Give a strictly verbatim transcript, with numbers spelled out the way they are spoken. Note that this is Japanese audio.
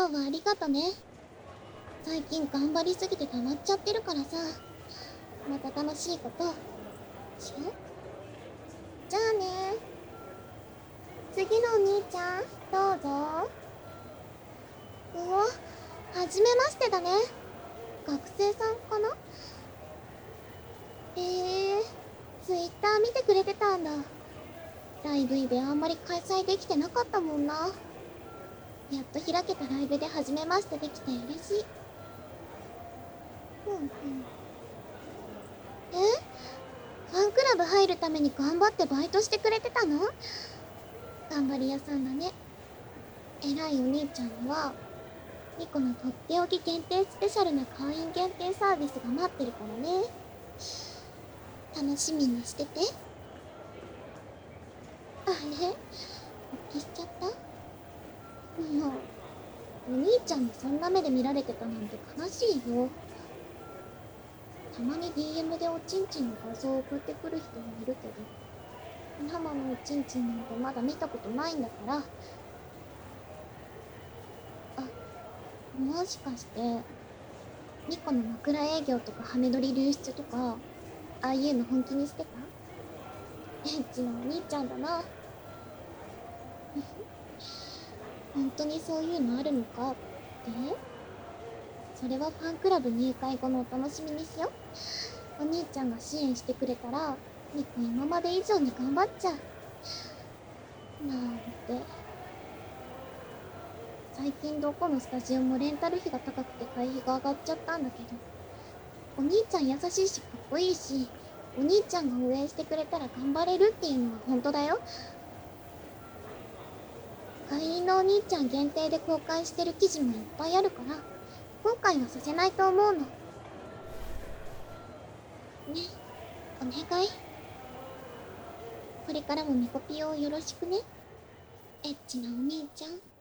今日はありがとね。最近頑張りすぎて溜まっちゃってるからさ、また楽しいことしよう。じゃあね。次のお兄ちゃんどうぞ。うお、はじめましてだね。学生さんかな。へえ、ツイッター見てくれてたんだ。ライブイベあんまり開催できてなかったもんな。やっと開けたライブで初めましてできて嬉しい。うんうん。え、ファンクラブ入るために頑張ってバイトしてくれてたの？頑張り屋さんだね。偉いお兄ちゃんにはニコのとっておき限定スペシャルな会員限定サービスが待ってるからね。楽しみにしてて。あれ、復帰しちゃった？もうお兄ちゃんにそんな目で見られてたなんて悲しいよ。たまに ディーエム でおちんちんの画像を送ってくる人もいるけど、生のおちんちんなんてまだ見たことないんだから。あ、もしかしてニコの枕営業とかハメ撮り流出とかああいうの本気にしてた？エッチなお兄ちゃんだな。本当にそういうのあるのかって？それはファンクラブ入会後のお楽しみにしよう。お兄ちゃんが支援してくれたらニコ今まで以上に頑張っちゃうなんて。最近どこのスタジオもレンタル費が高くて会費が上がっちゃったんだけど、お兄ちゃん優しいしかっこいいし、お兄ちゃんが応援してくれたら頑張れるっていうのは本当だよ。会員のお兄ちゃん限定で公開してる記事もいっぱいあるから、今回はさせないと思うの。ね、お願い。これからもミコピオをよろしくね。エッチなお兄ちゃん。